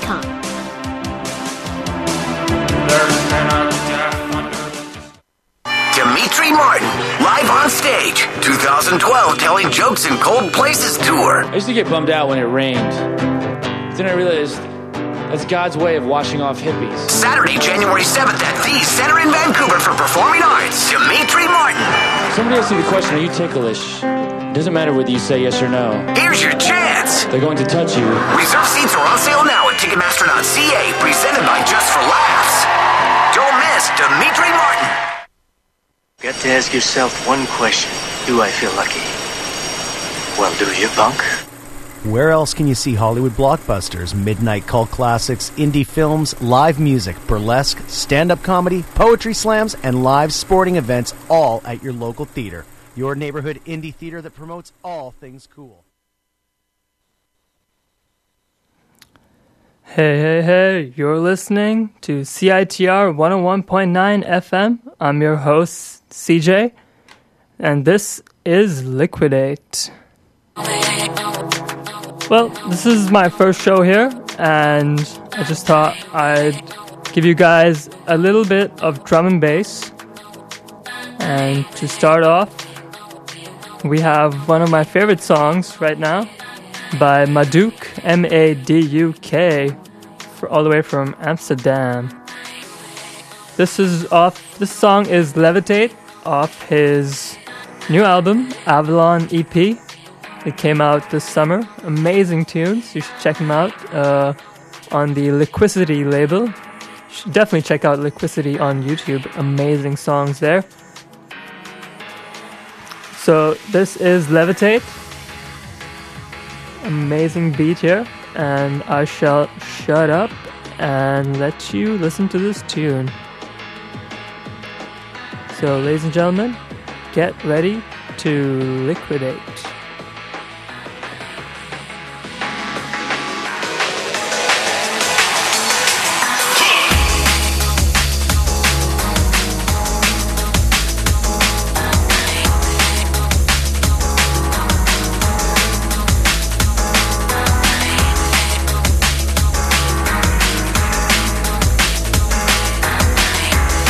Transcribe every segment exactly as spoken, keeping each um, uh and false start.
com. Demetri Martin, live on stage, twenty twelve Telling Jokes in Cold Places tour. I used to get bummed out when it rained. Then I realized that's God's way of washing off hippies. Saturday, January seventh at the Center in Vancouver for Performing Arts, Demetri Martin. Somebody asks you the question, are you ticklish? It doesn't matter whether you say yes or no. Here's your chance. They're going to touch you. Reserve seats are on sale now at Ticketmaster dot c a, presented by Just for Laughs. Don't miss Demetri Martin. Got to ask yourself one question. Do I feel lucky? Well, do you, punk? Where else can you see Hollywood blockbusters, midnight cult classics, indie films, live music, burlesque, stand-up comedy, poetry slams, and live sporting events, all at your local theater? Your neighborhood indie theater that promotes all things cool. Hey, hey, hey, you're listening to C I T R one oh one point nine F M. I'm your host, C J, and this is Liquidate. Well, this is my first show here, and I just thought I'd give you guys a little bit of drum and bass. And to start off, we have one of my favorite songs right now by Maduk, M A D U K, for all the way from Amsterdam. This is off. This song is Levitate off his new album, Avalon E P. It came out this summer. Amazing tunes. You should check them out uh, on the Liquicity label. You should definitely check out Liquicity on YouTube. Amazing songs there. So this is Levitate. Amazing beat here. And I shall shut up and let you listen to this tune. So ladies and gentlemen, get ready to liquidate.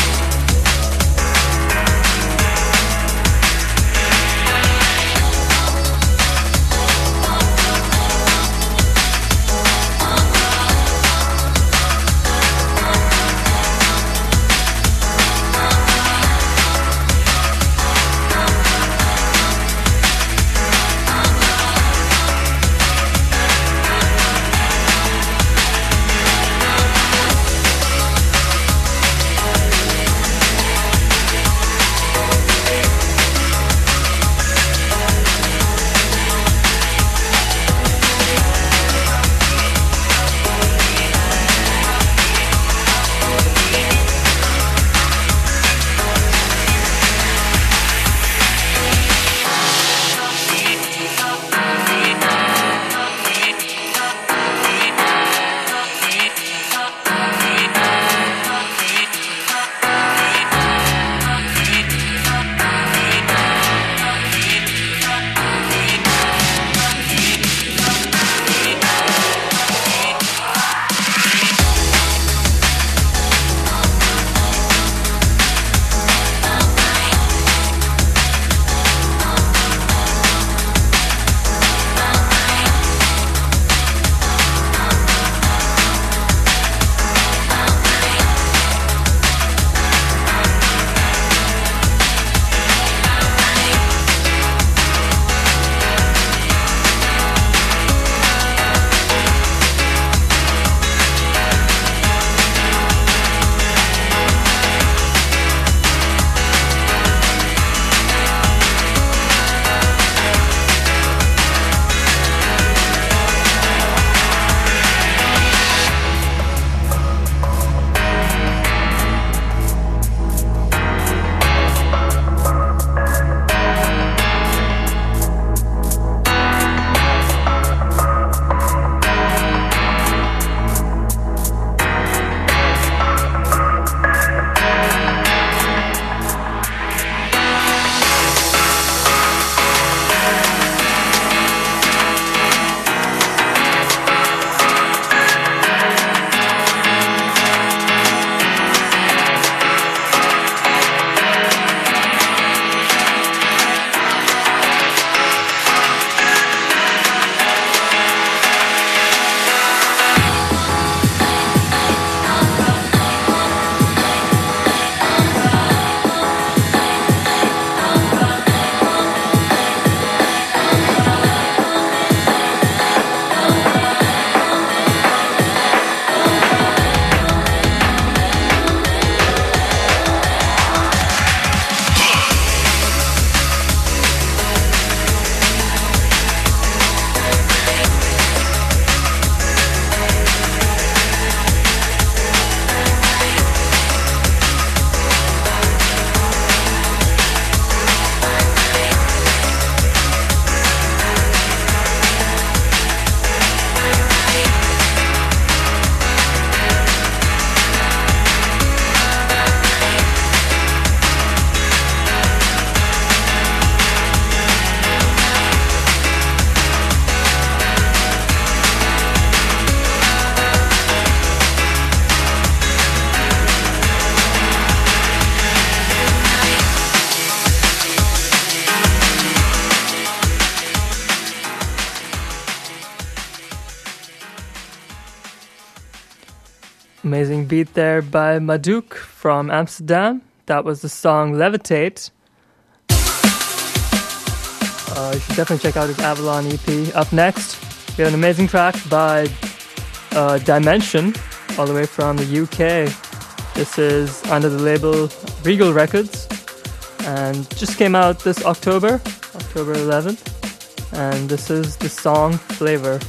We'll Amazing beat there by Madouk from Amsterdam. That was the song Levitate. Uh, you should definitely check out his Avalon E P. Up next, we have an amazing track by uh, Dimension, all the way from the U K. This is under the label Regal Records, and just came out this October, October eleventh. And this is the song Flavor.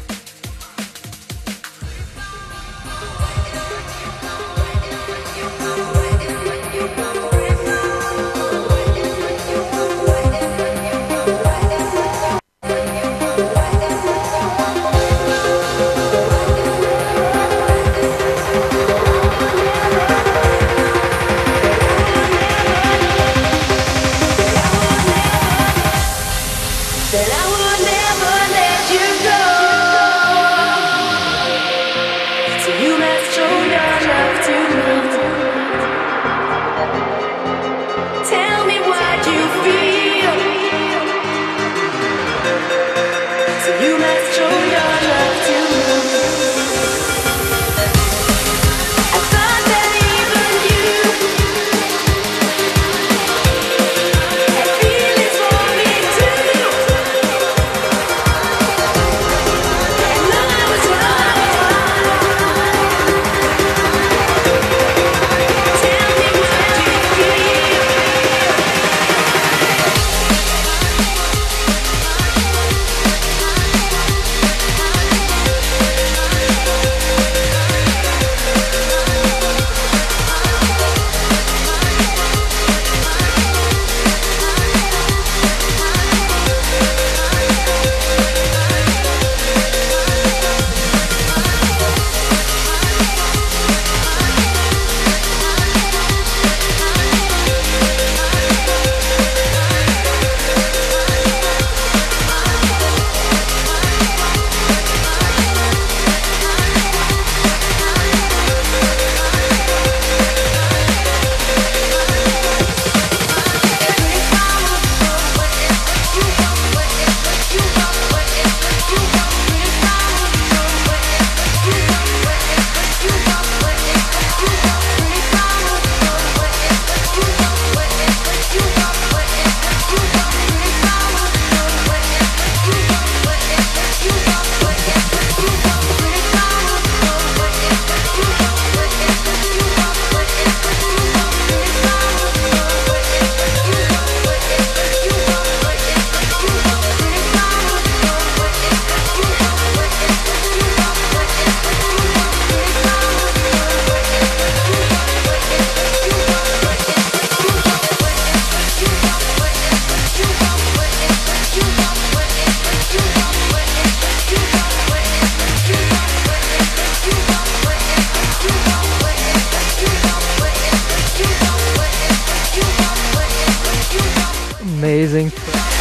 Amazing.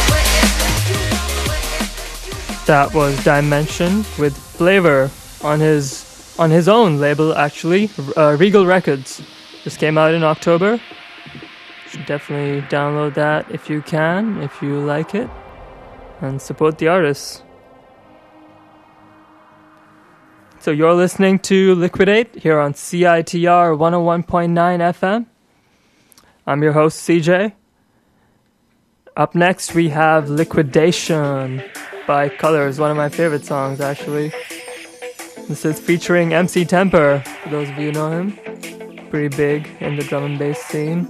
That was Dimension with Flavor on his on his own label, actually, uh, Regal Records. This came out in October. You should definitely download that if you can, if you like it, and support the artists. So you're listening to Liquidate here on C I T R one oh one point nine F M. I'm your host, C J. Up next, we have Liquidation by Colors, one of my favorite songs, actually. This is featuring M C Temper, for those of you who know him. Pretty big in the drum and bass scene.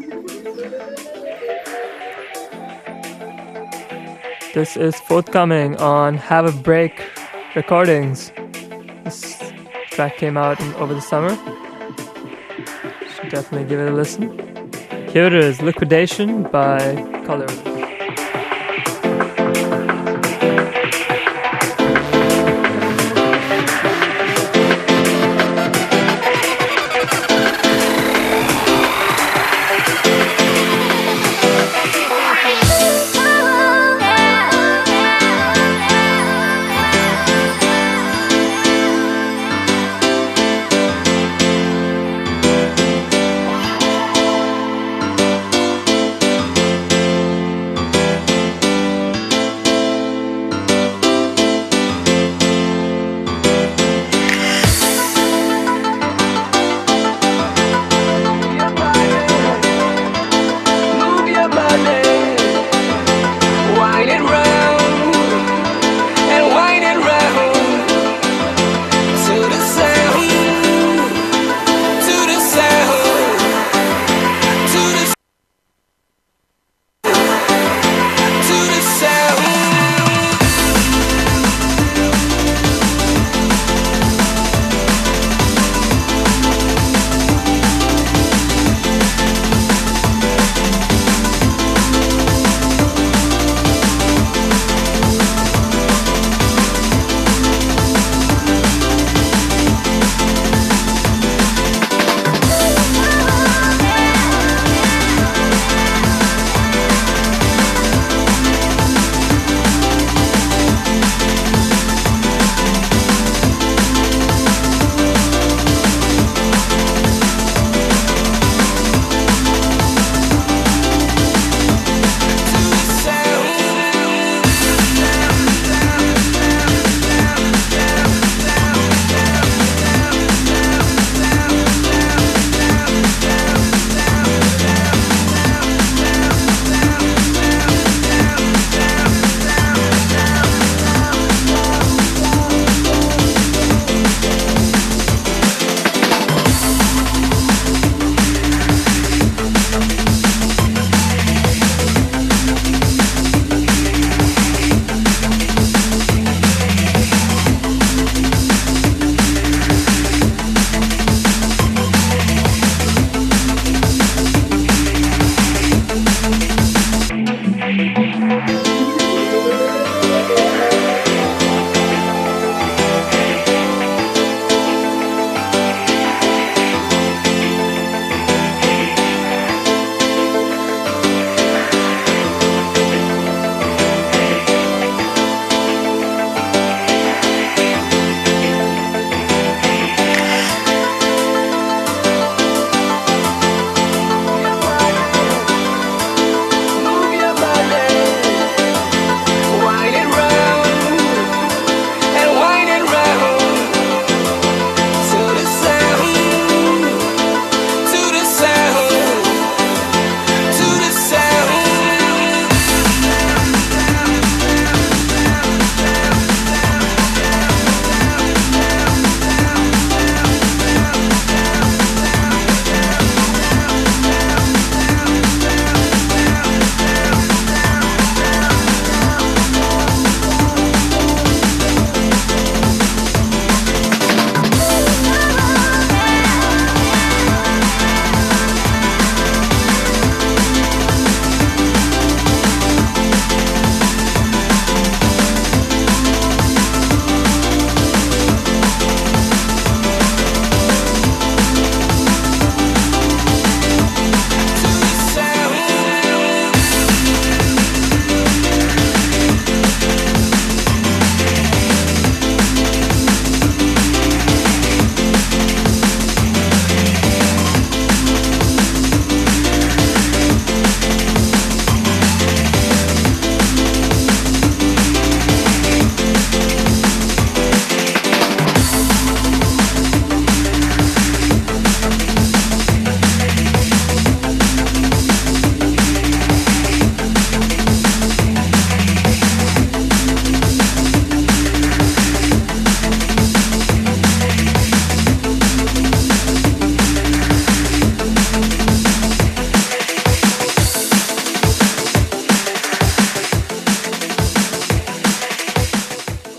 This is forthcoming on Have a Break Recordings. This track came out in, over the summer. Should definitely give it a listen. Here it is, Liquidation by Colors.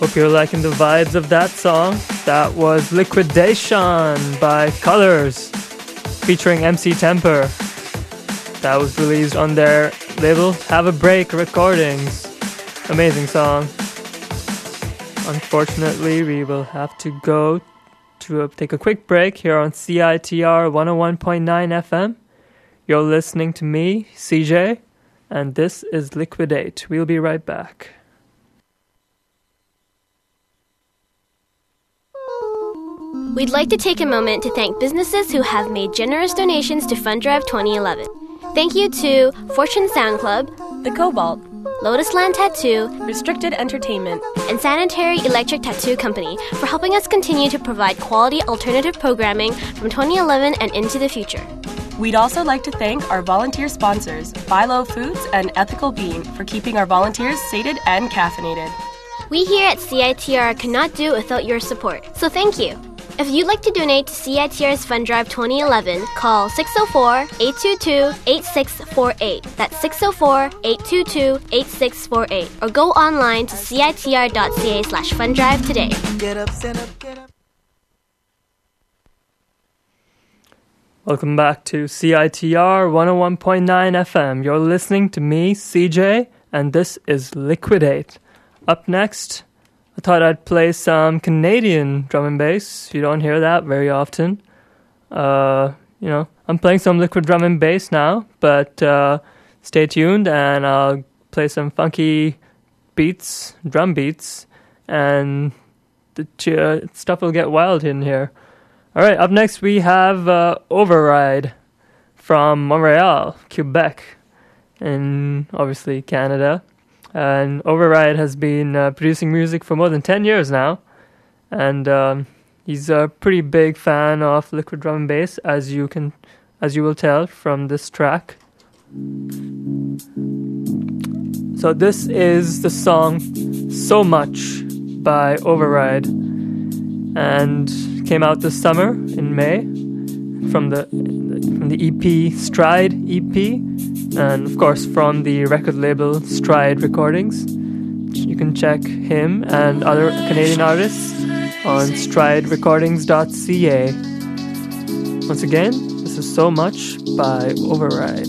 Hope you're liking the vibes of that song. That was Liquidation by Colors, featuring M C Temper. That was released on their label Have a Break Recordings. Amazing song. Unfortunately, we will have to go to a, take a quick break here on C I T R one oh one point nine F M. You're listening to me, C J, and this is Liquidate. We'll be right back. We'd like to take a moment to thank businesses who have made generous donations to Fund Drive twenty eleven. Thank you to Fortune Sound Club, The Cobalt, Lotus Land Tattoo, Restricted Entertainment, and Sanitary Electric Tattoo Company for helping us continue to provide quality alternative programming from twenty eleven and into the future. We'd also like to thank our volunteer sponsors, Philo Foods and Ethical Bean, for keeping our volunteers sated and caffeinated. We here at C I T R cannot do without your support, so thank you. If you'd like to donate to C I T R's Fund Drive twenty eleven, call six oh four, eight two two, eight six four eight. That's six oh four, eight two two, eight six four eight. Or go online to citr.ca slash funddrive today. Get up, stand up, get up. Welcome back to C I T R one oh one point nine F M. You're listening to me, C J, and this is Liquidate. Up next, I thought I'd play some Canadian drum and bass. You don't hear that very often. Uh, you know, I'm playing some liquid drum and bass now, but uh, stay tuned and I'll play some funky beats, drum beats, and the uh, stuff will get wild in here. All right, up next we have uh, Override from Montreal, Quebec, and obviously Canada. And Override has been uh, producing music for more than ten years now. And um, he's a pretty big fan of liquid drum and bass, as you can, as you will tell from this track. So this is the song So Much by Override. And came out this summer in May from the from the E P Stride E P, and of course from the record label Stride Recordings. You can check him and other Canadian artists on stride recordings dot c a. Once again, this is So Much by Override.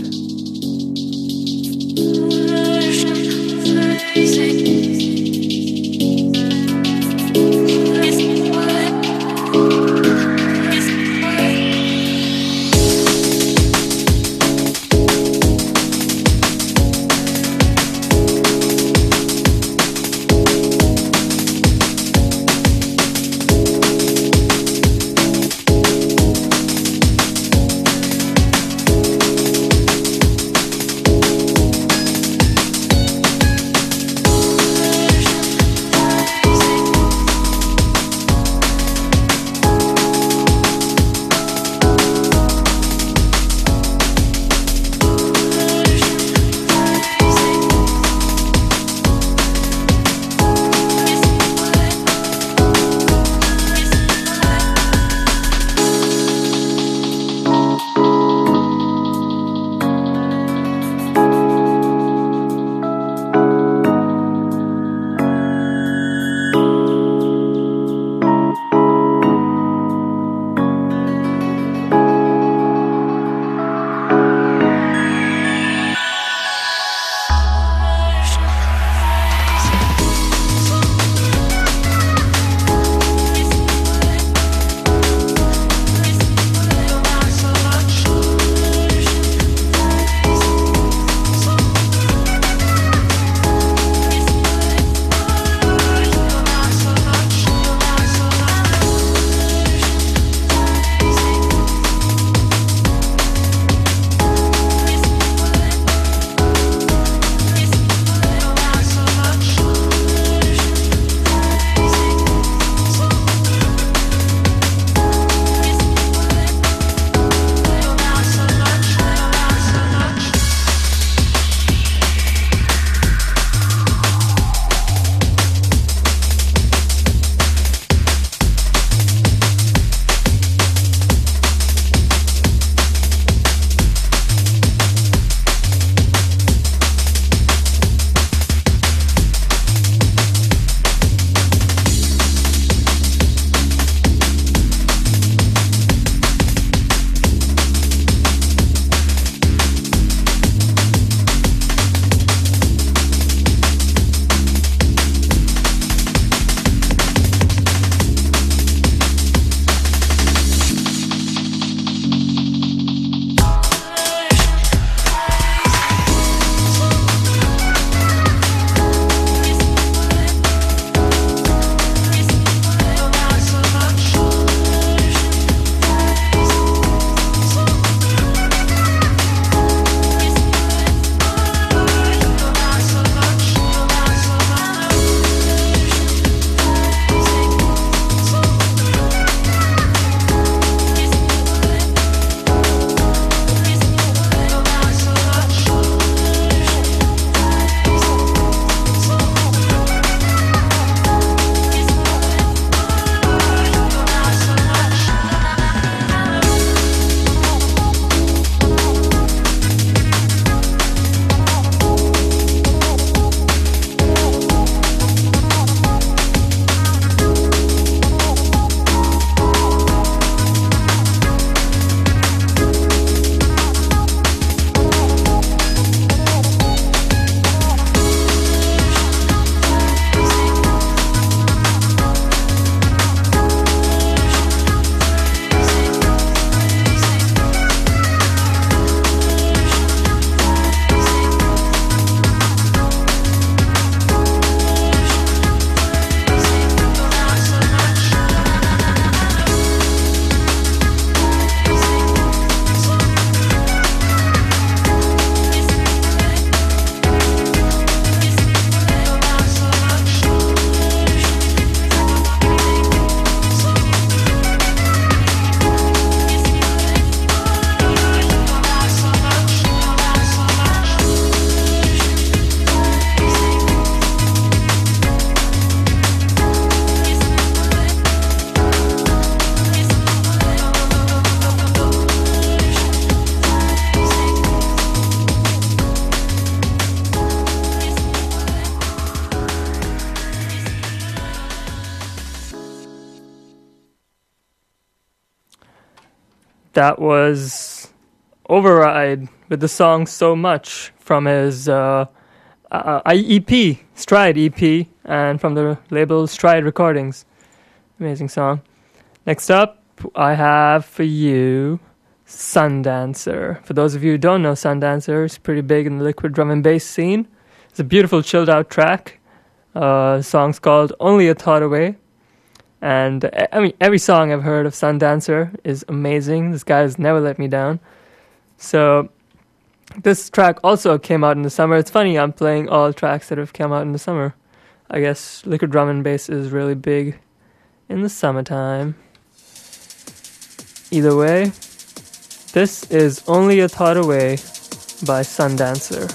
that was Override with the song So Much from his uh, uh, E P, Stride E P, and from the label Stride Recordings. Amazing song. Next up, I have for you Sundancer. For those of you who don't know Sundancer, it's pretty big in the liquid drum and bass scene. It's a beautiful chilled out track. Uh, the song's called Only a Thought Away. And I mean, every song I've heard of Sundancer is amazing. This guy has never let me down. So this track also came out in the summer. It's funny, I'm playing all tracks that have come out in the summer. I guess liquid drum and bass is really big in the summertime. Either way, this is Only a Thought Away by Sundancer.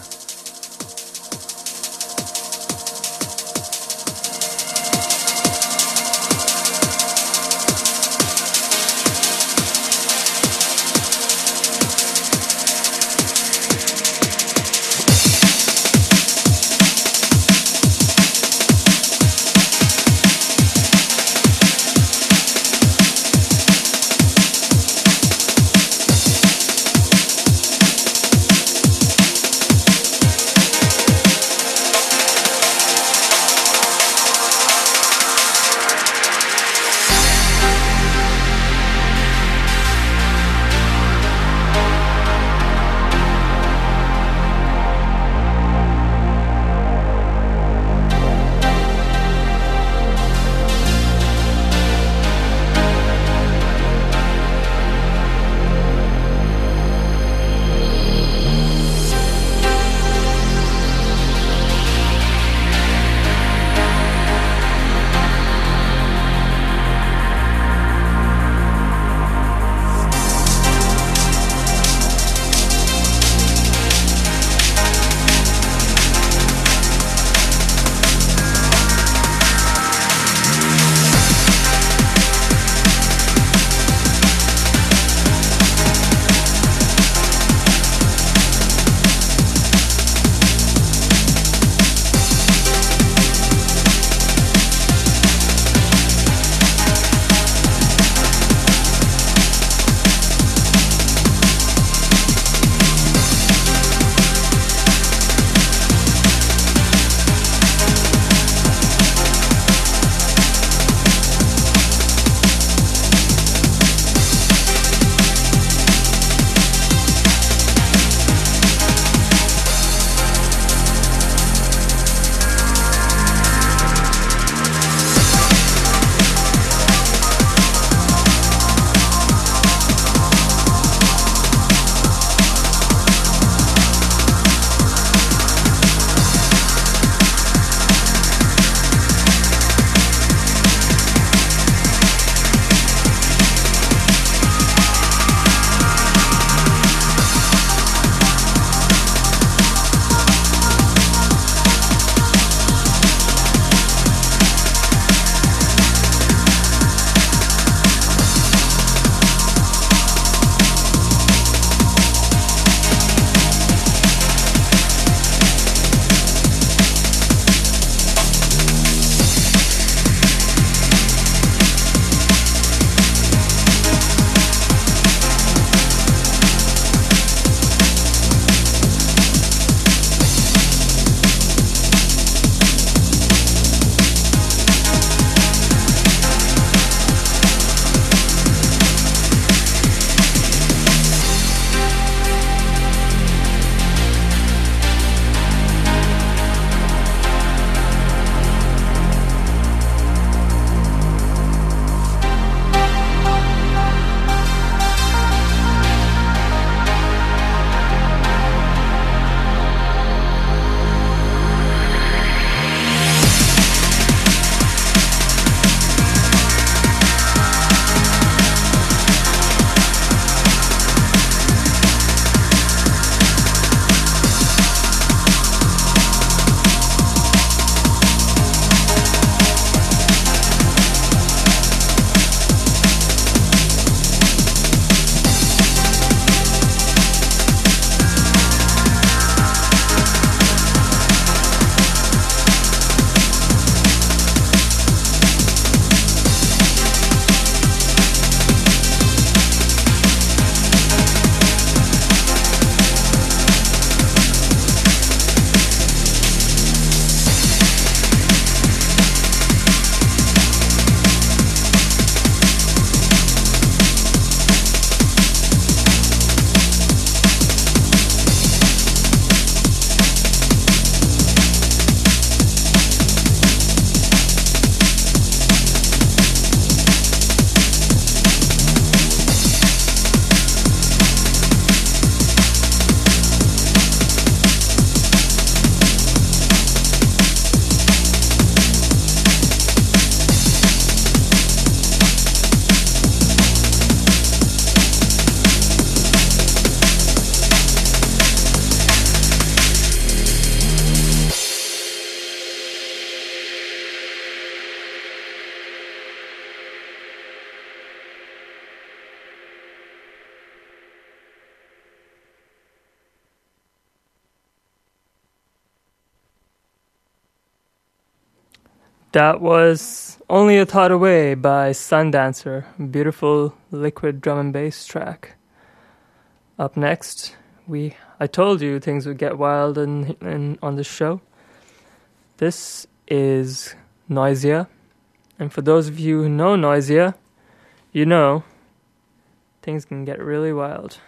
That was Only a Thought Away by Sundancer. Beautiful liquid drum and bass track. Up next, we I told you things would get wild in, in on this show. This is Noisia. And for those of you who know Noisia, you know things can get really wild.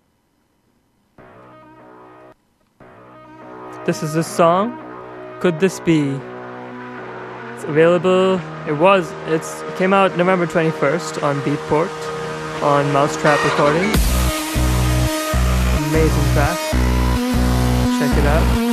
This is a song, Could This Be? It's available, it was, it's, it came out November twenty-first on Beatport, on Mousetrap Recordings. Amazing track. Check it out.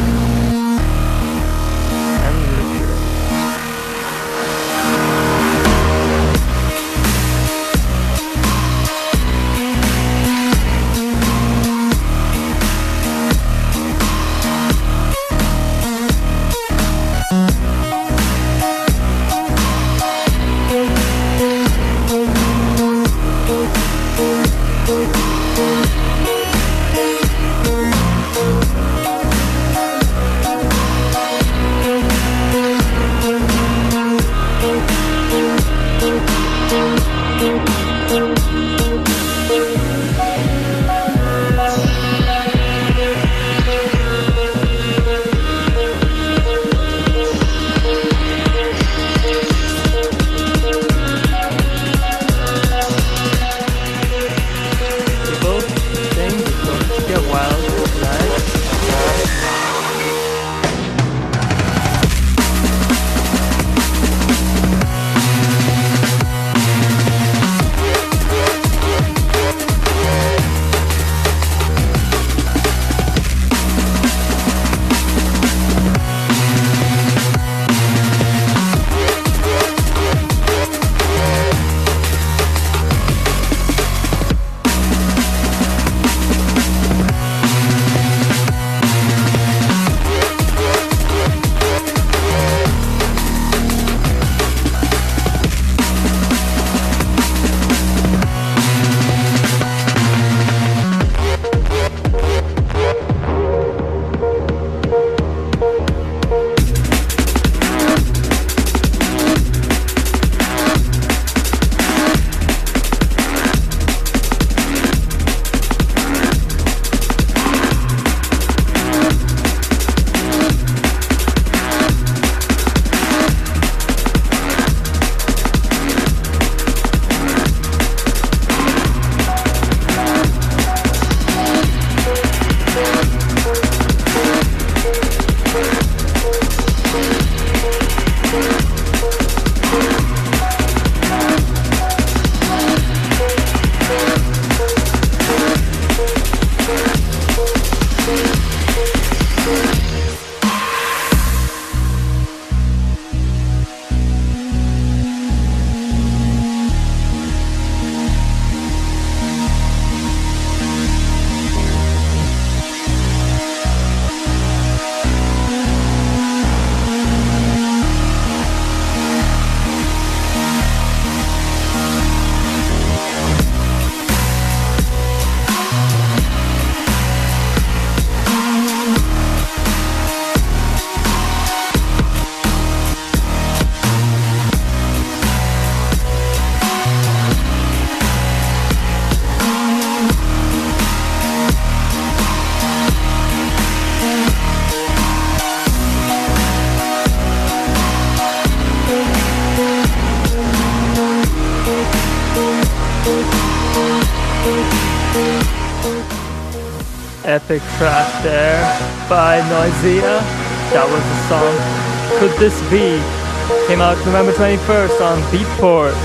Epic track there by Noisia. That was the song Could This Be? Came out November twenty-first on Beatport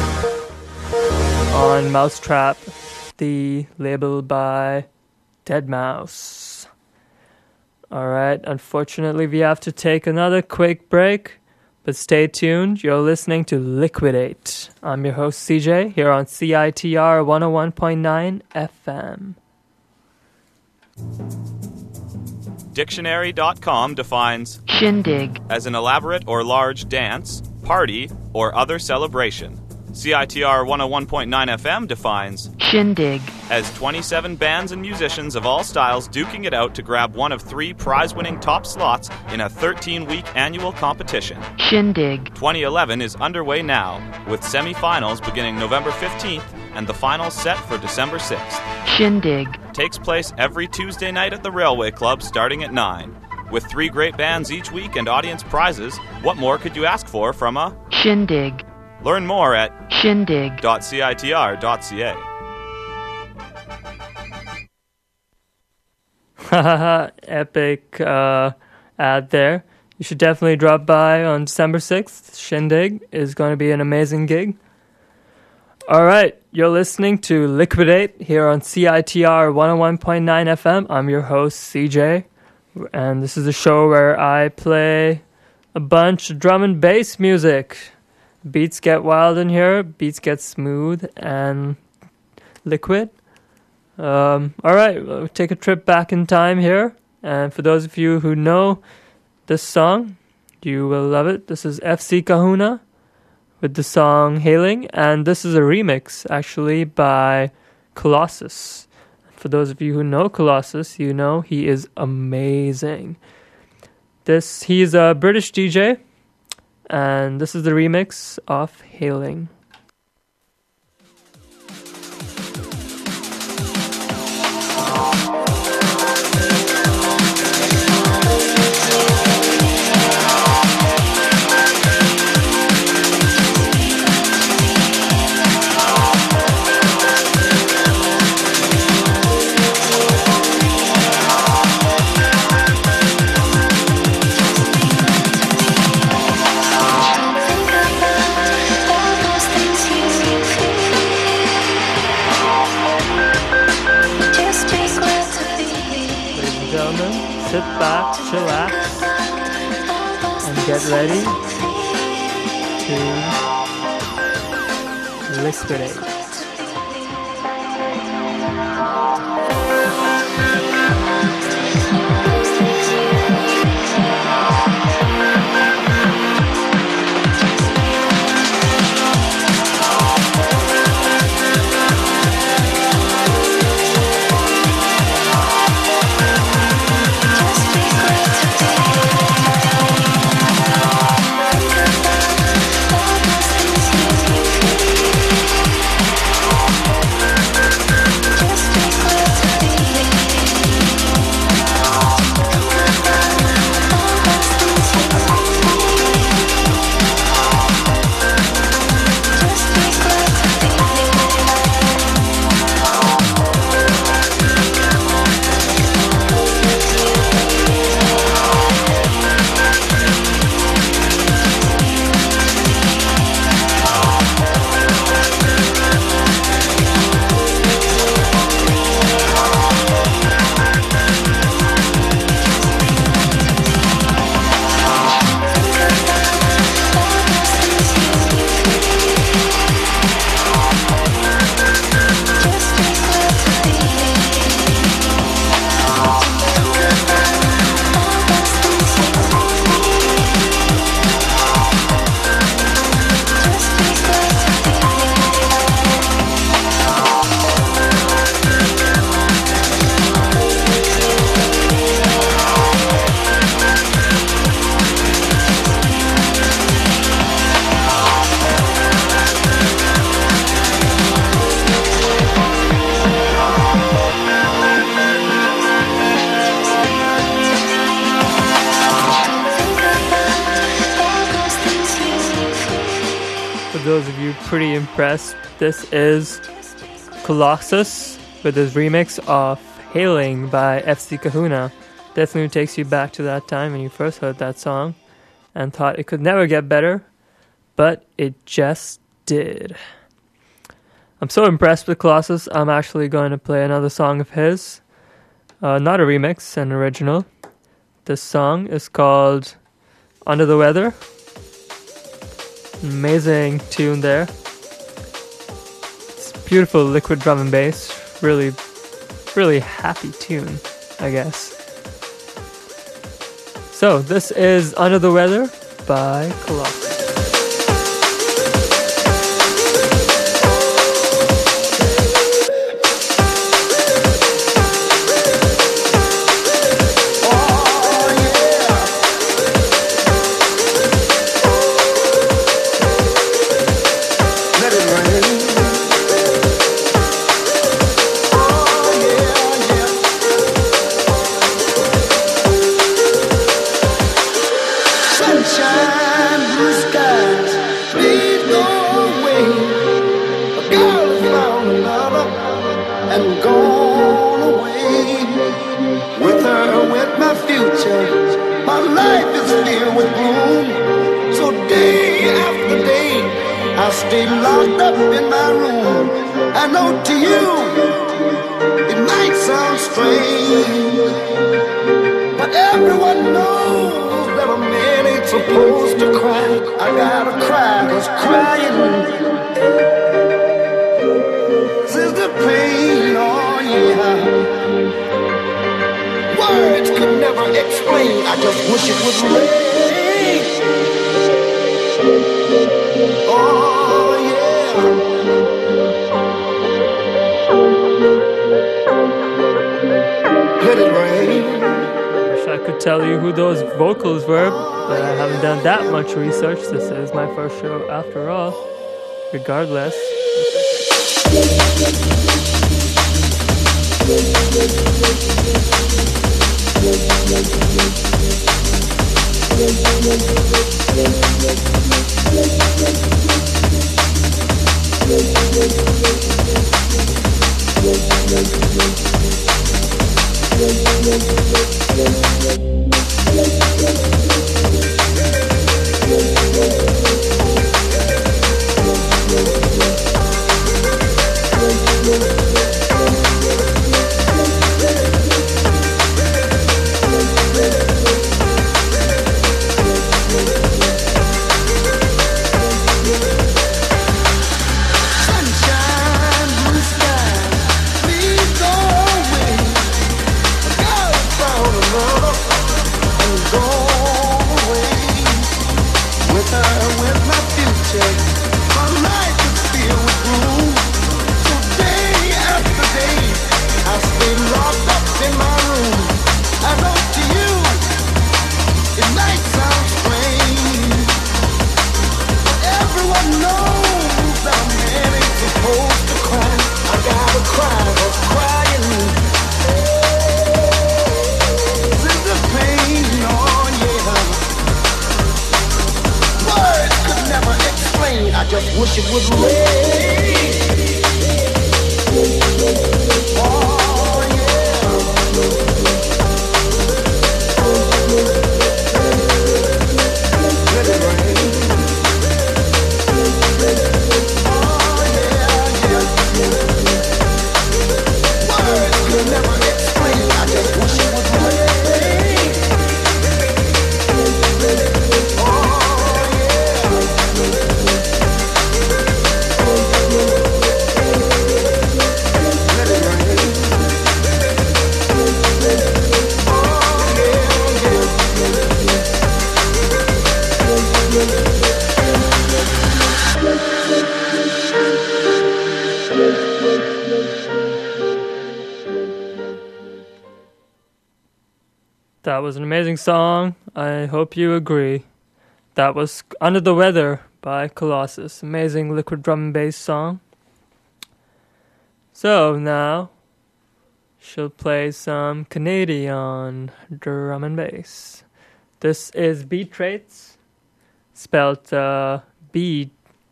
on Mousetrap, the label by Deadmau five. Alright, unfortunately we have to take another quick break, but stay tuned. You're listening to Liquidate. I'm your host C J here on C I T R one oh one point nine F M. Dictionary dot com defines shindig as an elaborate or large dance, party, or other celebration. C I T R one oh one point nine F M defines Shindig as twenty-seven bands and musicians of all styles duking it out to grab one of three prize-winning top slots in a thirteen-week annual competition. Shindig twenty eleven is underway now, with semi-finals beginning November fifteenth and the finals set for December sixth. Shindig Takes place every Tuesday night at the Railway Club starting at nine. With three great bands each week and audience prizes, what more could you ask for from a Shindig? Learn more at shindig dot C I T R dot C A. Haha, epic uh, ad there. You should definitely drop by on December sixth. Shindig is going to be an amazing gig. All right, you're listening to Liquidate here on C I T R one oh one point nine F M. I'm your host, C J, and this is a show where I play a bunch of drum and bass music. Beats get wild in here, beats get smooth and liquid. Um, all right, we'll take a trip back in time here. And for those of you who know this song, you will love it. This is F C Kahuna with the song Hailing. And this is a remix, actually, by Colossus. For those of you who know Colossus, you know he is amazing. This He's a British D J. And this is the remix of Hailing. Sit back, chillax, and get ready to liquidate. Those of you pretty impressed, this is Colossus with his remix of Hailing by F C Kahuna. Definitely takes you back to that time when you first heard that song and thought it could never get better, but it just did. I'm so impressed with Colossus, I'm actually going to play another song of his. Uh, not a remix, an original. This song is called Under the Weather. Amazing tune there. It's beautiful liquid drum and bass. Really, really happy tune, I guess. So, this is Under the Weather by Colossus. gone away. With her went my future. My life is filled with gloom. So day after day, I stay locked up in my room. I know to you, it might sound strange, but everyone knows that a man ain't supposed to cry. I gotta cry, 'cause crying is the pain, oh yeah. Words could never explain, I just wish it was rain. Oh yeah. Let it rain. Wish I could tell you who those vocals were, but I haven't done that much research. This is my first show after all. Regardless. That was an amazing song. I hope you agree. That was Under the Weather by Colossus. Amazing liquid drum and bass song. So now she'll play some Canadian drum and bass. This is Beat Traits, spelled uh, B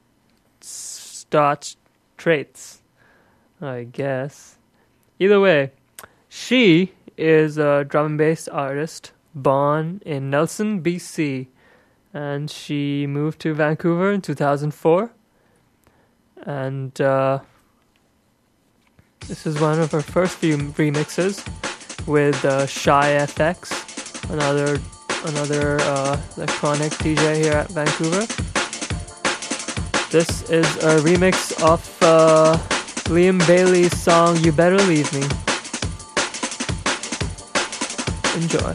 dot traits, I guess. Either way, she is a drum and bass artist born in Nelson, B C, and she moved to Vancouver in two thousand four. And uh, this is one of her first few remixes with uh, Shy F X, another another uh, electronic D J here at Vancouver. This is a remix of uh, Liam Bailey's song "You Better Leave Me." Enjoy.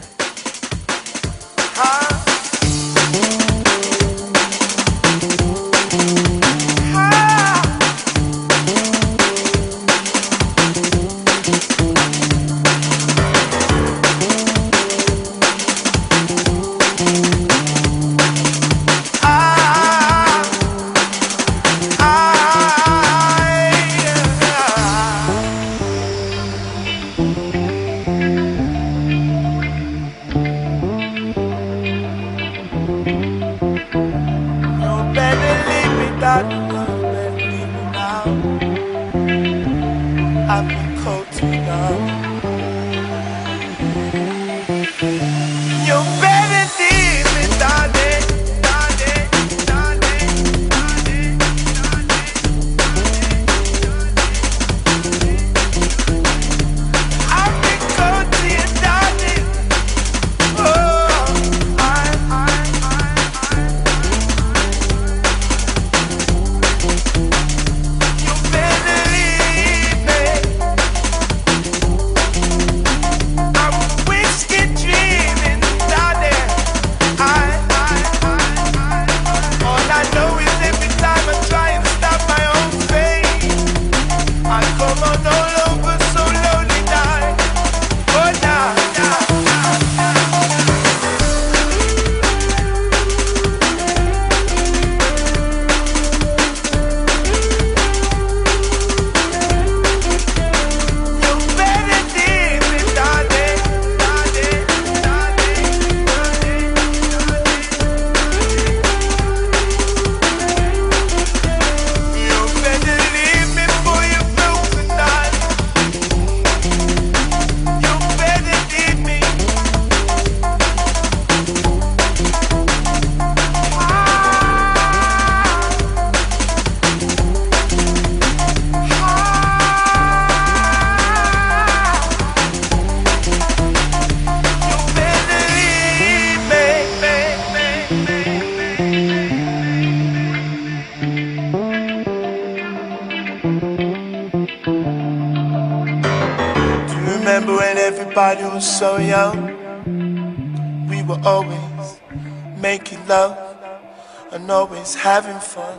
remember when everybody was so young. We were always making love and always having fun.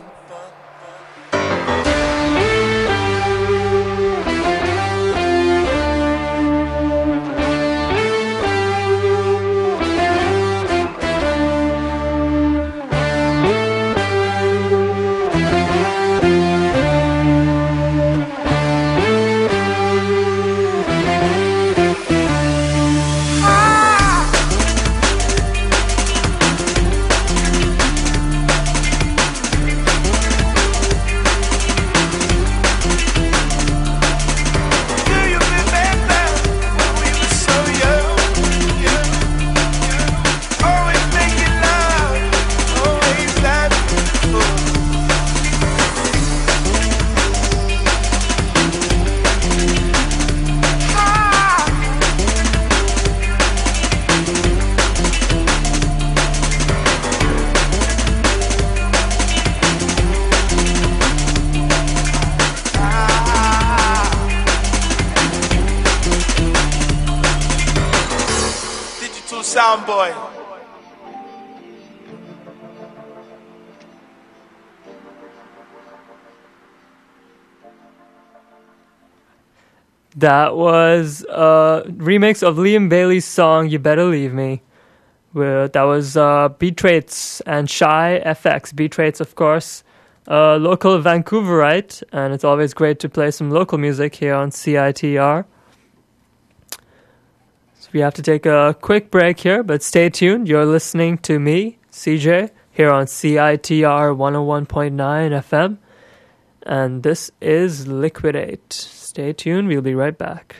Sound boy. That was a remix of Liam Bailey's song "You Better Leave Me." Where that was uh, Beat Traits and Shy F X. Beat Traits, of course, a local Vancouverite, and it's always great to play some local music here on C I T R. We have to take a quick break here, but stay tuned. You're listening to me, C J, here on C I T R one oh one point nine F M. And this is Liquidate. Stay tuned. We'll be right back.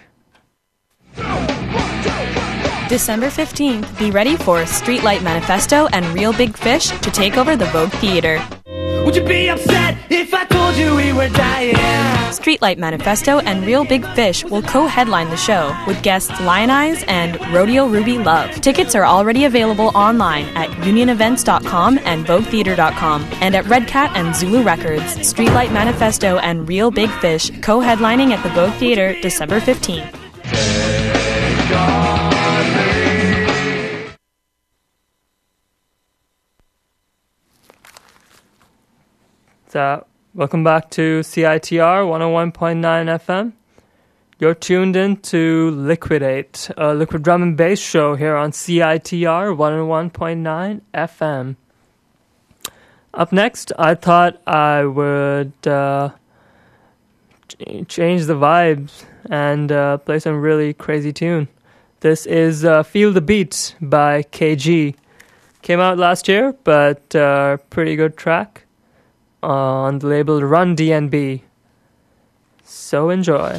December fifteenth, be ready for Streetlight Manifesto and Real Big Fish to take over the Vogue Theatre. Would you be upset if I told you we were dying? Streetlight Manifesto and Real Big Fish will co-headline the show with guests Lion Eyes and Rodeo Ruby Love. Tickets are already available online at union events dot com and vogue theatre dot com and at Red Cat and Zulu Records. Streetlight Manifesto and Real Big Fish co-headlining at the Vogue Theatre December fifteenth. Uh, welcome back to C I T R one oh one point nine F M. You're tuned in to Liquidate, a liquid drum and bass show here on C I T R one oh one point nine F M. Up next, I thought I would uh, ch- change the vibes and uh, play some really crazy tune. This is uh, Feel the Beat by K G. Came out last year, but uh, pretty good track. On the label Run D N B. So enjoy.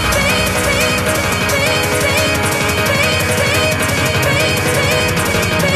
Baby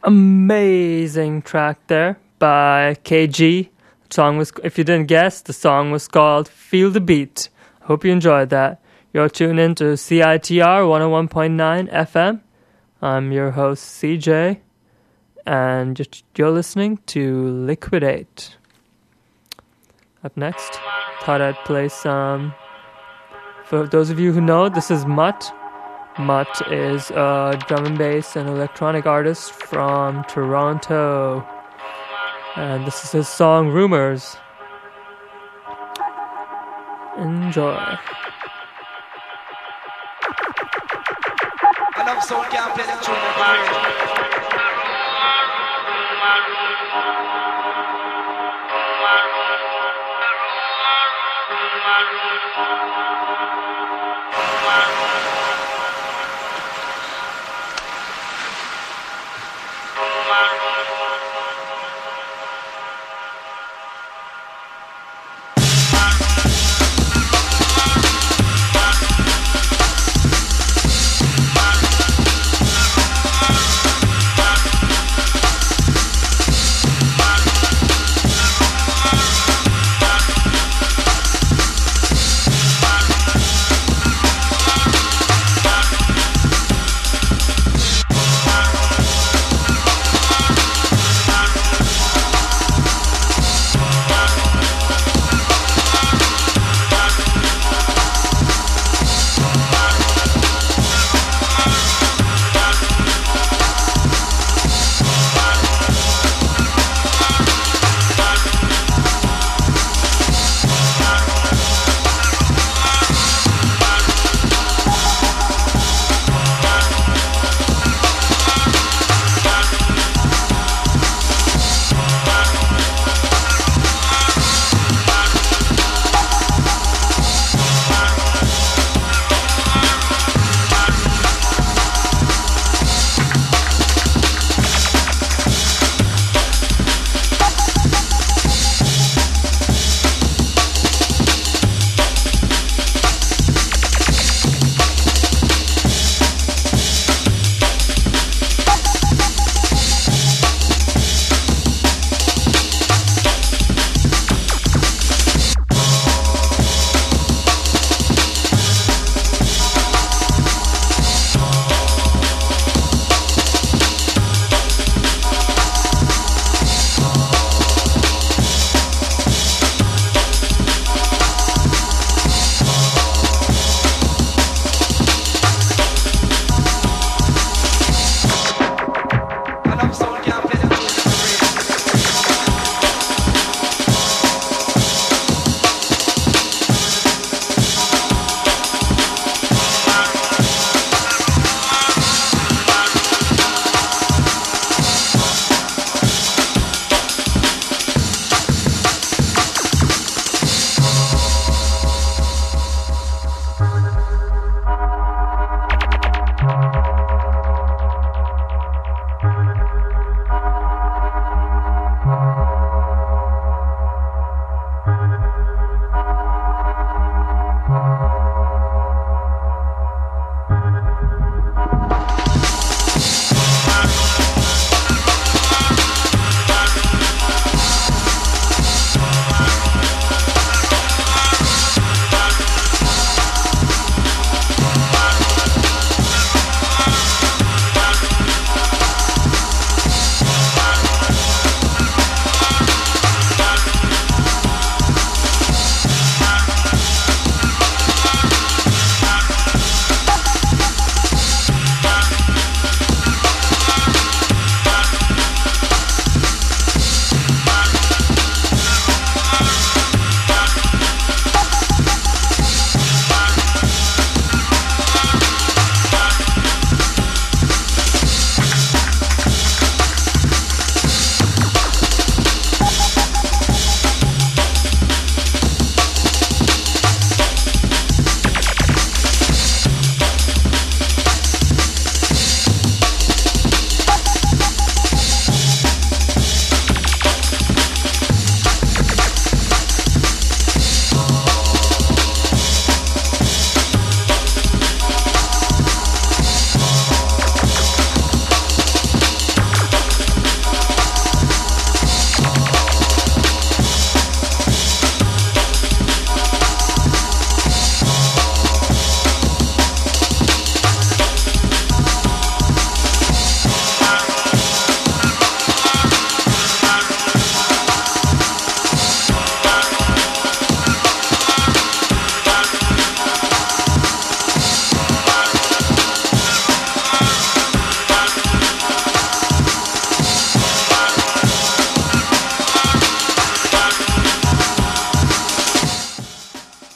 Amazing track there by K G. The song was, if you didn't guess, the song was called Feel the Beat. Hope you enjoyed that. You're tuned in to C I T R one oh one point nine F M. I'm your host, C J, and you're listening to Liquidate. Up next, thought I'd play some. For those of you who know, this is Mutt. Mutt is a drum and bass and electronic artist from Toronto. And this is his song, Rumors. Enjoy. I love soul can't play the tune.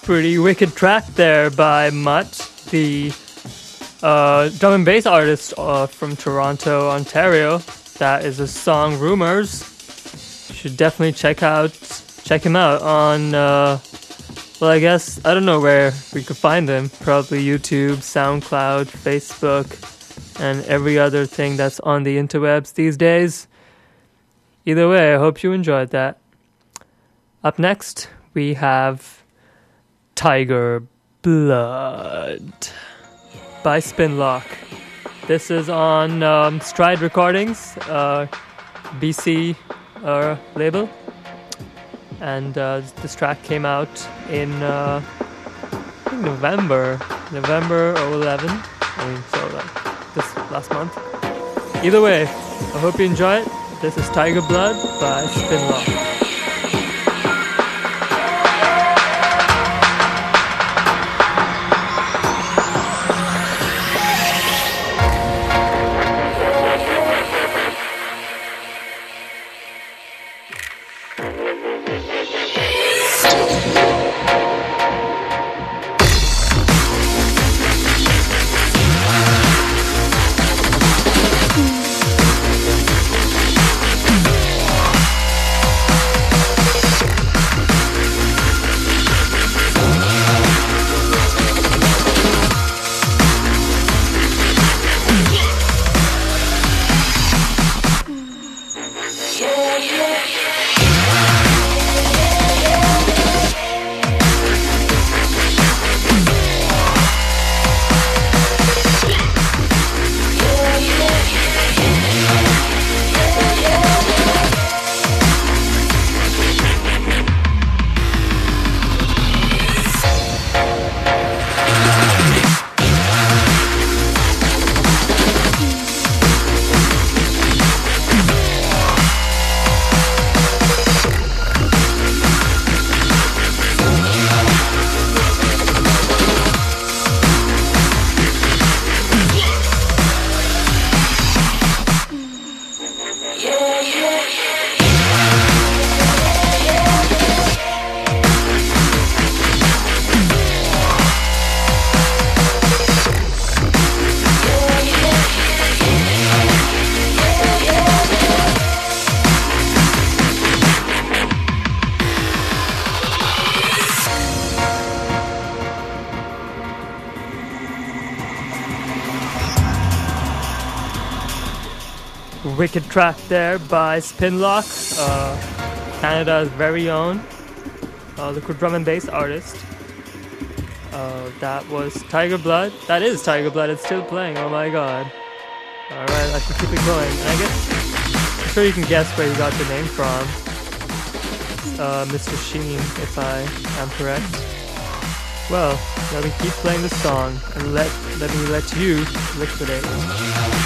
Pretty wicked track there by Mutt, the uh, drum and bass artist uh, from Toronto, Ontario. That is a song, Rumors. You should definitely check out, check him out on, uh, well, I guess, I don't know where we could find him. Probably YouTube, SoundCloud, Facebook, and every other thing that's on the interwebs these days. Either way, I hope you enjoyed that. Up next, we have Tiger Blood by Spinlock. This is on um, Stride Recordings, uh, B C uh, label. And uh, this track came out in uh, I think November, November eleven. I mean, so like this last month. Either way, I hope you enjoy it. This is Tiger Blood by Spinlock. Wicked track there by Spinlock, uh, Canada's very own uh, liquid drum and bass artist. Uh, that was Tiger Blood. That is Tiger Blood. It's still playing. Oh my god. Alright, I should keep it going. And I guess, I'm sure you can guess where he got the name from. Uh, Mister Sheen, if I am correct. Well, let me keep playing the song and let, let me let you liquidate it.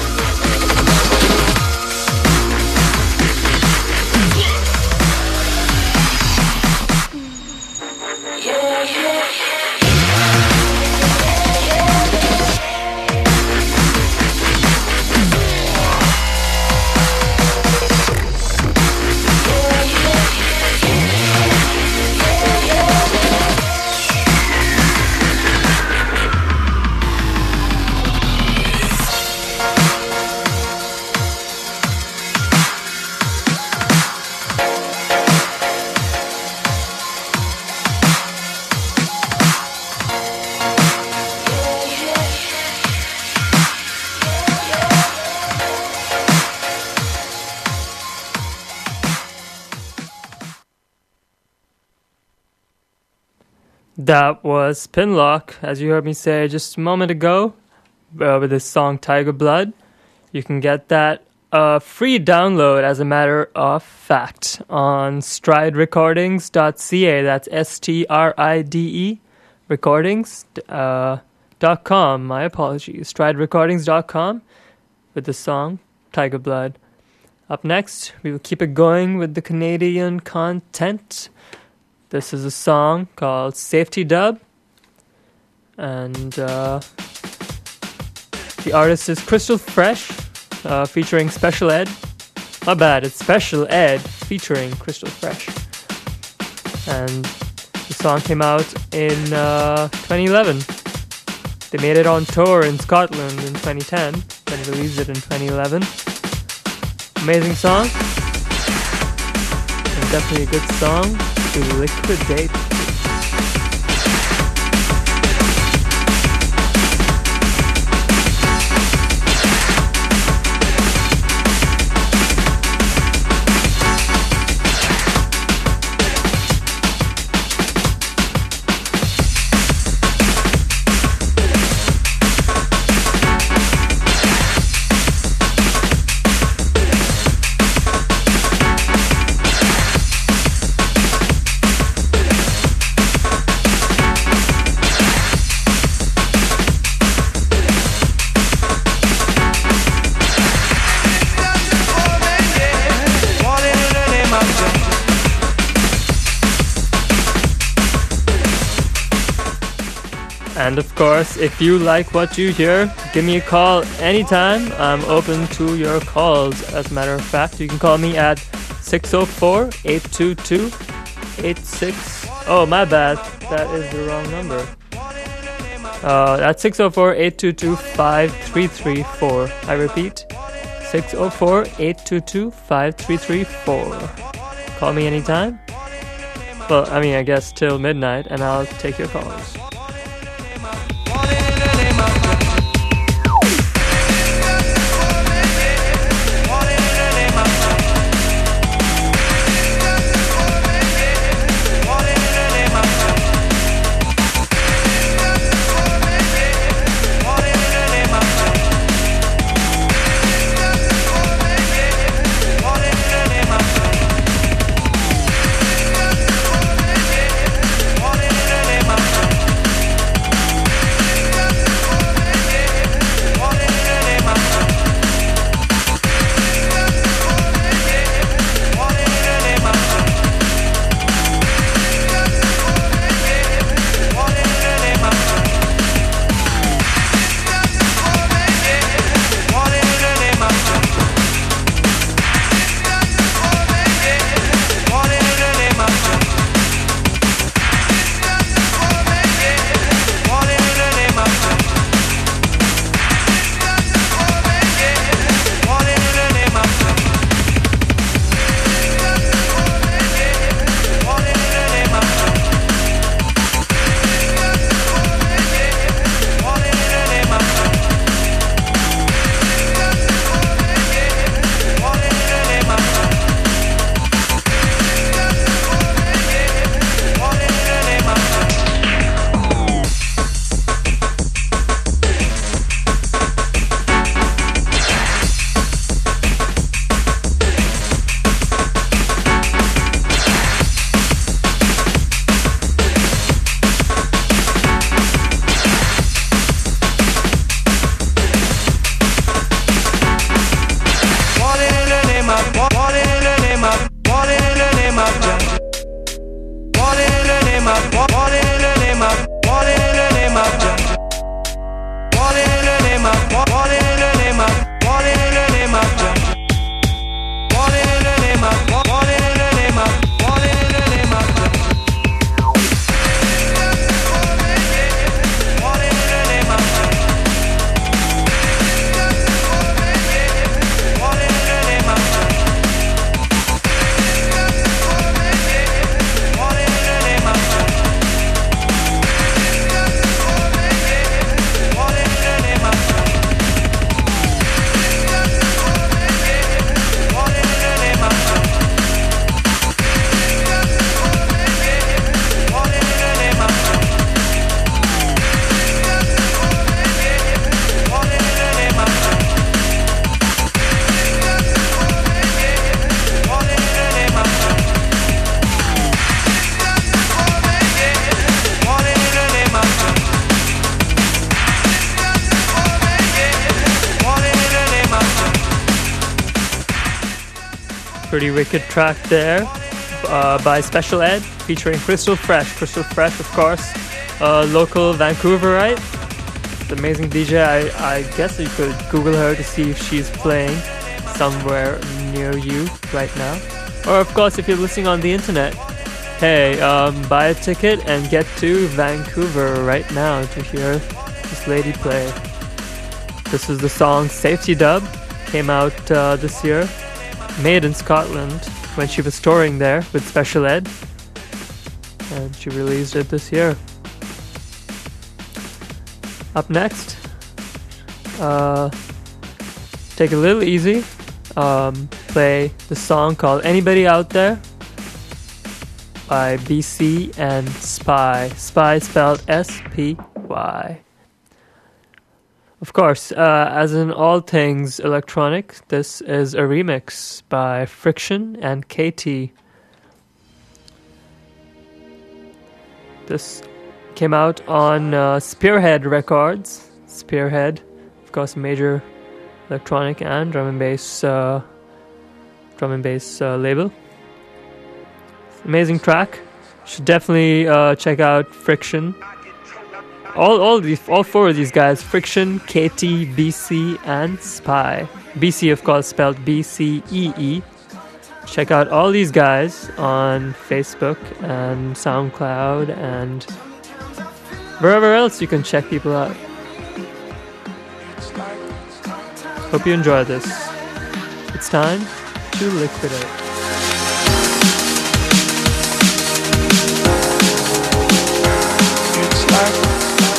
That was Spinlock, as you heard me say just a moment ago, uh, with this song Tiger Blood. You can get that uh, free download, as a matter of fact, on stride recordings dot c a. That's S T R I D E, recordings uh, dot com. My apologies. stride recordings dot com with the song Tiger Blood. Up next, we will keep it going with the Canadian content. This is a song called Safety Dub, and uh, the artist is Crystal Fresh, uh, featuring Special Ed. My bad, it's Special Ed featuring Crystal Fresh. And The song came out in uh, twenty eleven. They made it on tour in Scotland in twenty ten, then released it in twenty eleven. Amazing song. And definitely a good song to liquidate. And of course, if you like what you hear, give me a call anytime. I'm open to your calls. As a matter of fact, you can call me at six oh four, eight two two, eight six... Oh, my bad. That is the wrong number. Uh, that's six oh four, eight two two, five three three four. I repeat, six oh four, eight two two, five three three four. Call me anytime. Well, I mean, I guess till midnight, and I'll take your calls. Pretty wicked track there uh, by Special Ed featuring Crystal Fresh. Crystal Fresh, of course, uh, local Vancouverite. It's an amazing D J. I, I guess you could Google her to see if she's playing somewhere near you right now. Or, of course, if you're listening on the internet, hey, um, buy a ticket and get to Vancouver right now to hear this lady play. This is the song Safety Dub. Came out uh, this year. Made in Scotland when she was touring there with Special Ed. And she released it this year. Up next, uh, take it a little easy. Um, play the song called Anybody Out There by B C and Spy. Spy spelled S P Y. Of course, uh, as in all things electronic, this is a remix by Friction and K T. This came out on uh, Spearhead Records. Spearhead, of course, major electronic and drum and bass, uh, drum and bass uh, label. Amazing track. Should definitely uh, check out Friction. All, all these, all four of these guys: Friction, K T, B C, and Spy. B C, of course, spelled B C E E. Check out all these guys on Facebook and SoundCloud and wherever else you can check people out. Hope you enjoy this. It's time to liquidate. It's like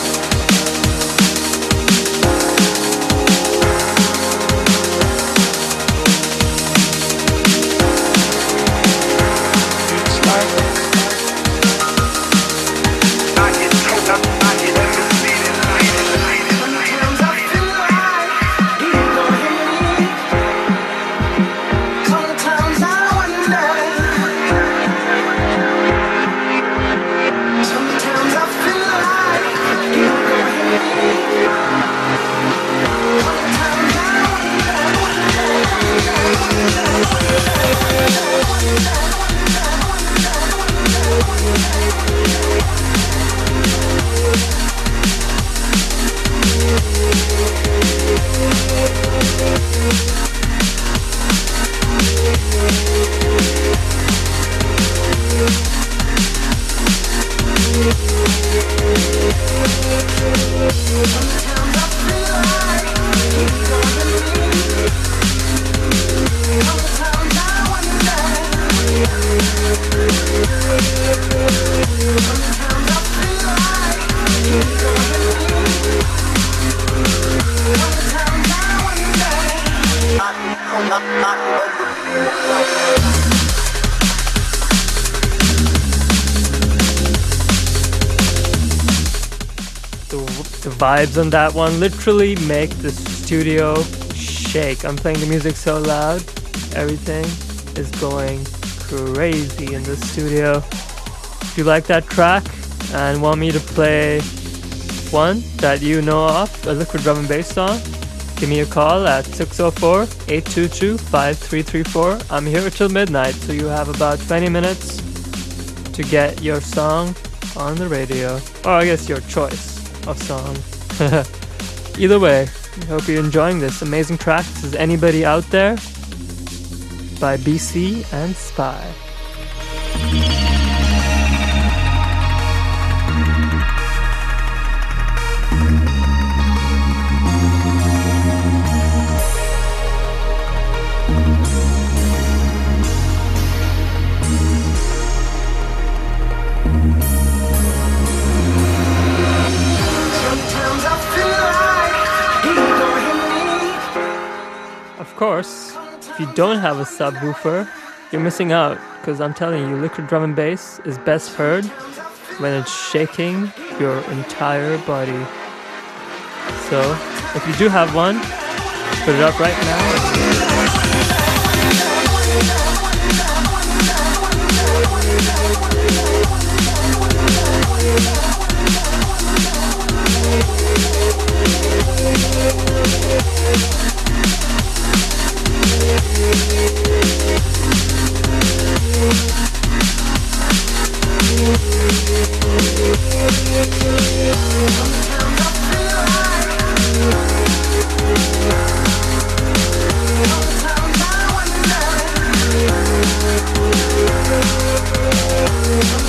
The vibes on that one literally make the studio shake. I'm playing the music so loud, everything is going crazy in the studio. If you like that track and want me to play one that you know of, a liquid drum and bass song, give me a call at six oh four, eight two two, five three three four. I'm here till midnight, so you have about twenty minutes to get your song on the radio. Or I guess your choice of song. Either way, I hope you're enjoying this amazing track. This is Anybody Out There by B C and Spy. Of course, if you don't have a subwoofer, you're missing out, because I'm telling you, liquid drum and bass is best heard when it's shaking your entire body. So, if you do have one, put it up right now. Sometimes I wonder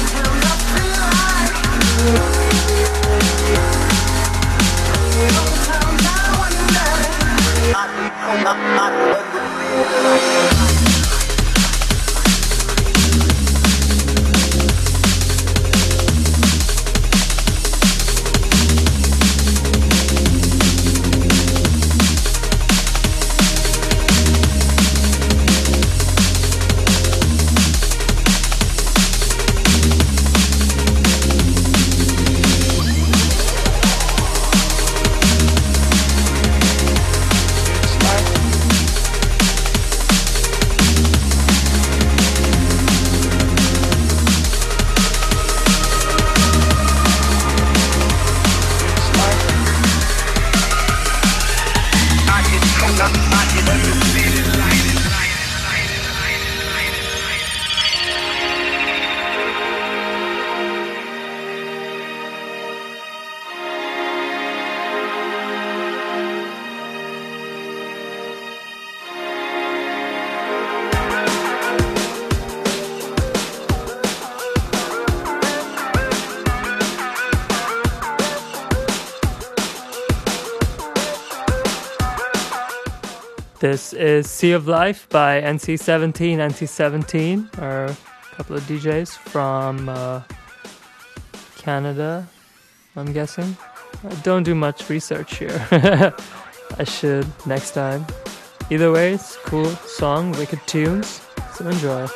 This is Sea of Life by N C seventeen. N C seventeen are a couple of D Js from uh, Canada, I'm guessing. I don't do much research here. I should next time. Either way, it's a cool song, wicked tunes, so enjoy.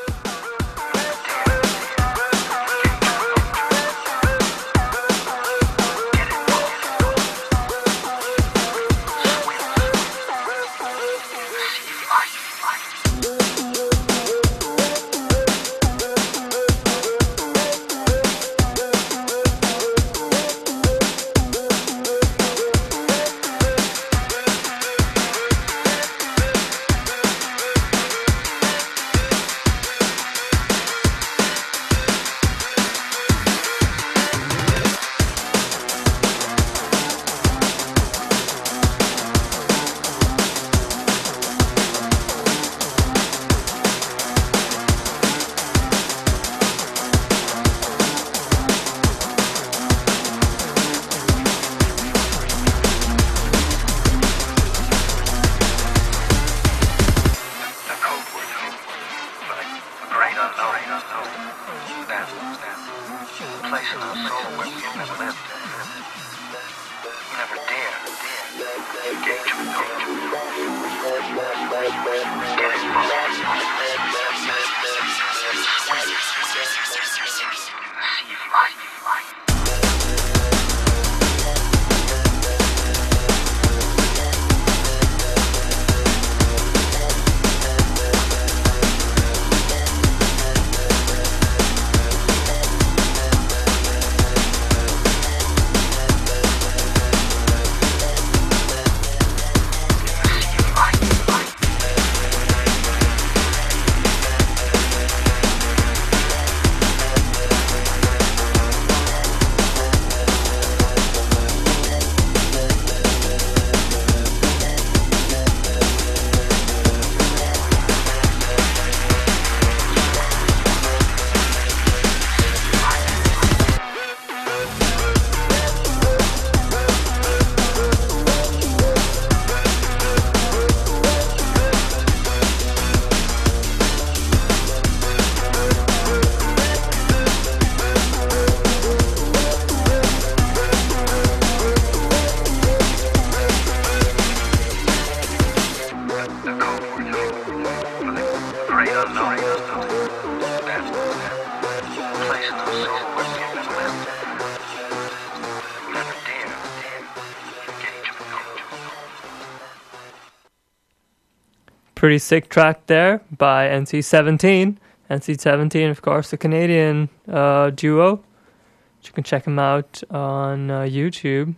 Pretty sick track there by N C seventeen. N C seventeen, of course, a Canadian uh, duo. You can check them out on uh, YouTube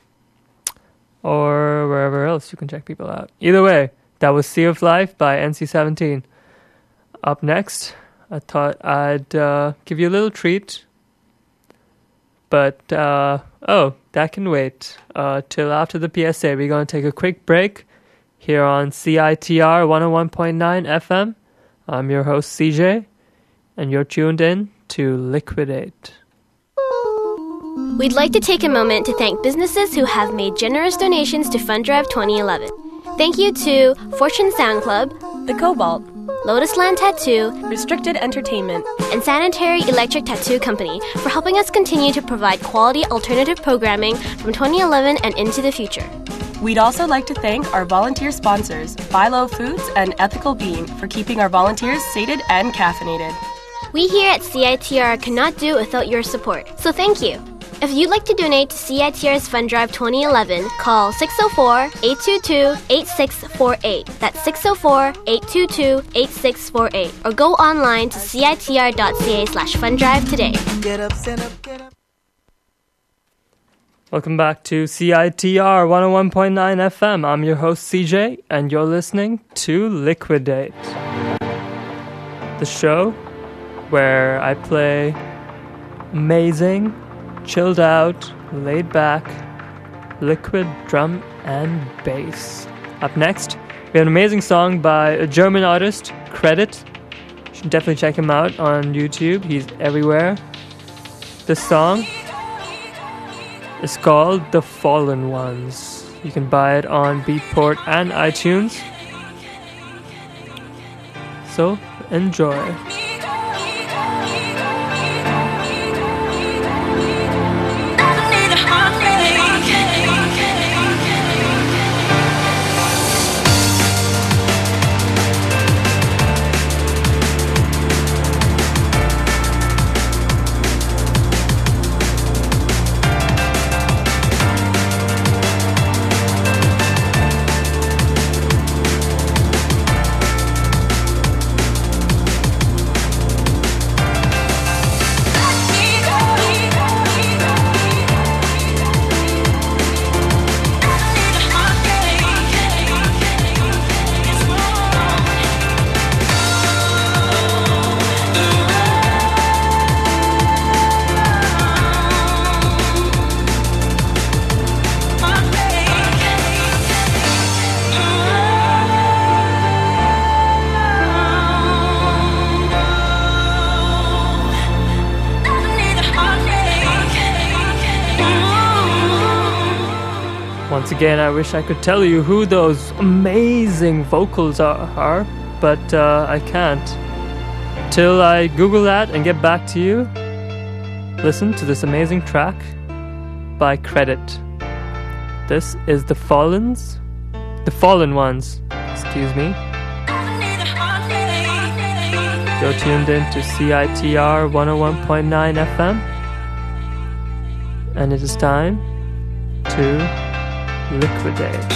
or wherever else you can check people out. Either way, that was Sea of Life by N C seventeen. Up next, I thought I'd uh, give you a little treat. But, uh, oh, that can wait uh, till after the P S A. We're going to take a quick break here on C I T R one oh one point nine F M. I'm your host, C J, and you're tuned in to Liquidate. We'd like to take a moment to thank businesses who have made generous donations to Fund Drive twenty eleven. Thank you to Fortune Sound Club, The Cobalt, Lotus Land Tattoo, Restricted Entertainment, and Sanitary Electric Tattoo Company for helping us continue to provide quality alternative programming from twenty eleven and into the future. We'd also like to thank our volunteer sponsors, Buy Low Foods and Ethical Being, for keeping our volunteers sated and caffeinated. We here at C I T R cannot do without your support, so thank you. If you'd like to donate to C I T R's Fund Drive twenty eleven, call six oh four, eight two two, eight six four eight. That's six oh four, eight two two, eight six four eight. Or go online to citr.ca slash funddrive today. Get up, stand up, get up. Welcome back to C I T R one oh one point nine F M. I'm your host, C J, and you're listening to Liquidate, the show where I play amazing, chilled out, laid back, liquid drum and bass. Up next, we have an amazing song by a German artist, Credit. You should definitely check him out on YouTube. He's everywhere. This song is called The Fallen Ones. You can buy it on Beatport and iTunes. So enjoy. Once again, I wish I could tell you who those amazing vocals are, are but uh, I can't. Till I Google that and get back to you, listen to this amazing track by Credit. This is The Fallens, The Fallen Ones, excuse me. You're tuned in to C I T R one oh one point nine F M, and it is time to liquidate.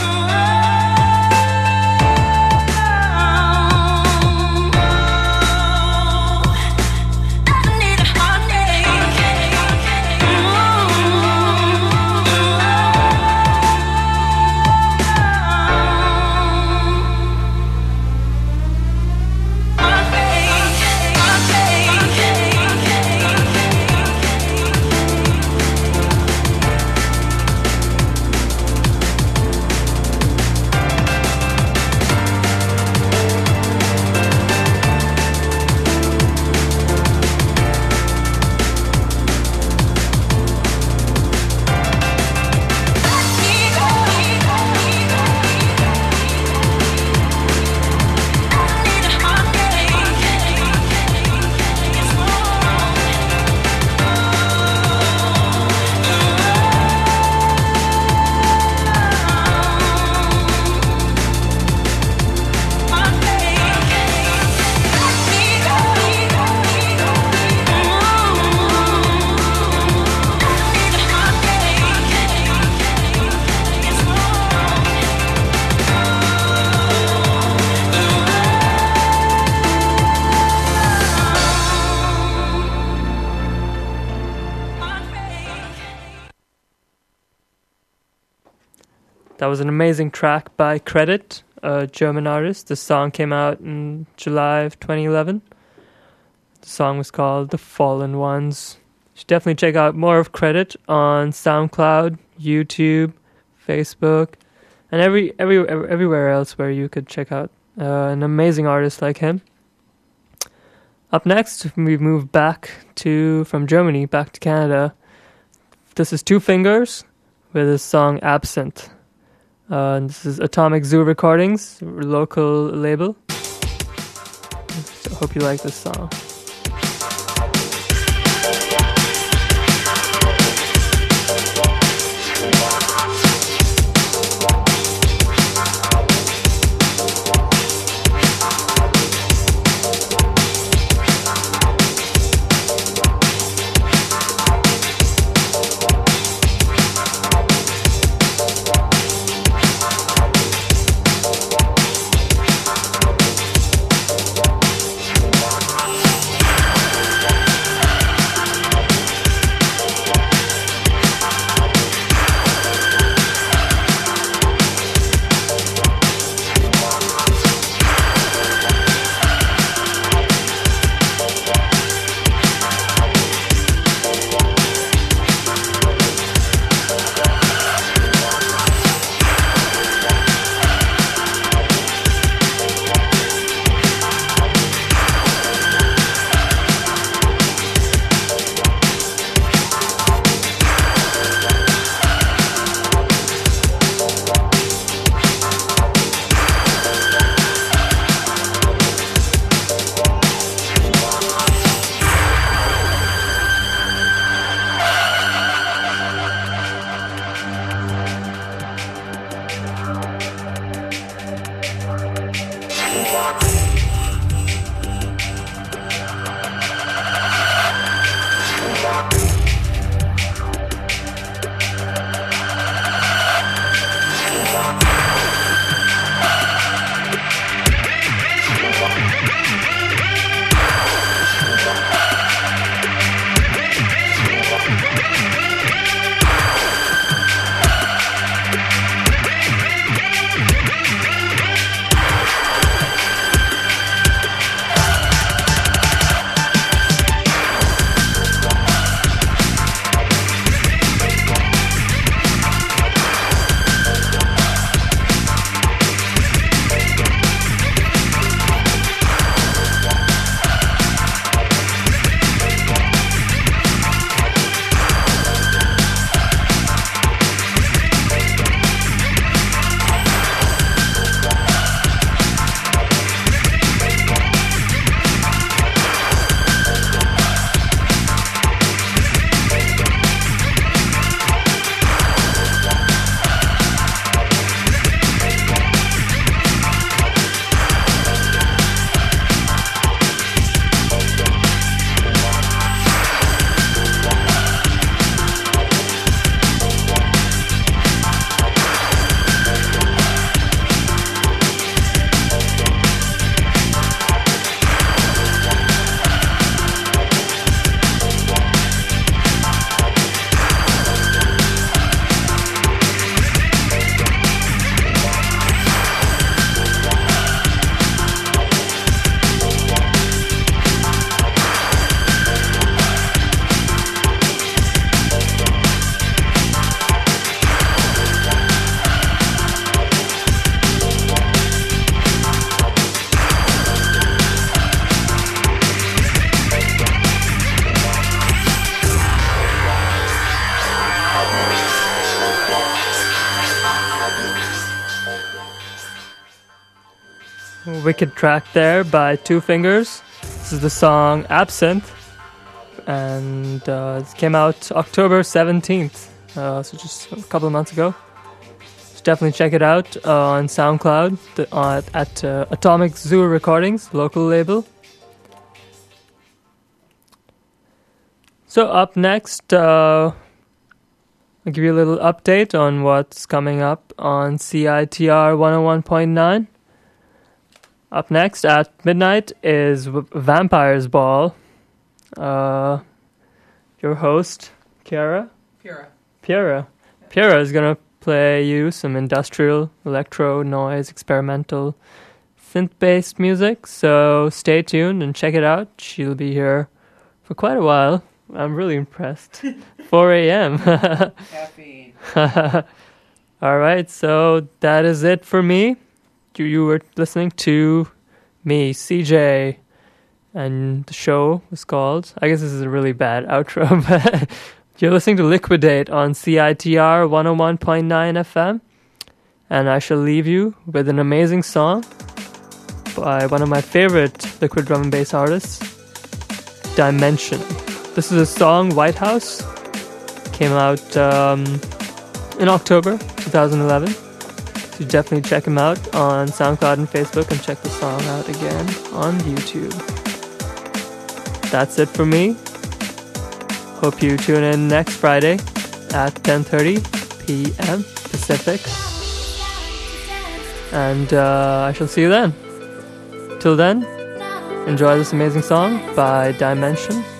That was an amazing track by Credit, a German artist. The song came out in July of twenty eleven. The song was called The Fallen Ones. You should definitely check out more of Credit on SoundCloud, YouTube, Facebook, and every, every everywhere else where you could check out uh, an amazing artist like him. Up next, we move back to from Germany back to Canada. This is Two Fingers with his song Absent. Uh, and this is Atomic Zoo Recordings, local label. So hope you like this song. We'll be right back. wicked track there by Two Fingers. This is the song Absinthe, and uh, it came out October seventeenth, uh, so just a couple of months ago. So definitely check it out uh, on SoundCloud the, uh, at uh, Atomic Zoo Recordings, local label. So up next, uh, I'll give you a little update on what's coming up on C I T R one oh one point nine. Up next at midnight is v- Vampires Ball. Uh, your host, Kiara? Pura. Pura. Pura is going to play you some industrial, electro, noise, experimental, synth-based music. So stay tuned and check it out. She'll be here for quite a while. I'm really impressed. four a.m. Caffeine. All right, so that is it for me. You, you were listening to me, C J, and the show was called, I guess this is a really bad outro, but you're listening to Liquidate on C I T R one oh one point nine F M, and I shall leave you with an amazing song by one of my favorite liquid drum and bass artists, Dimension. This is a song, White House, came out um, in October twenty eleven. So definitely check him out on SoundCloud and Facebook, and check the song out again on YouTube. That's it for me. Hope you tune in next Friday at ten thirty p.m. Pacific. And uh, I shall see you then. Till then, enjoy this amazing song by Dimension.